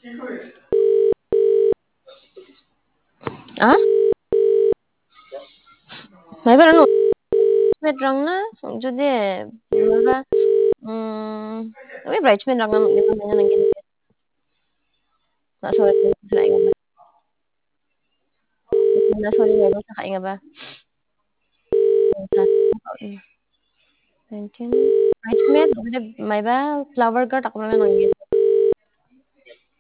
Ah? May parang bridesmaid rang na jude mara bridesmaid rang na magdito na nang ginikanan. Nasulat ko sa laing nga ba? Nasulat ko sa laing nga ba? Bridesmaid may ba flower girl ako na lang gin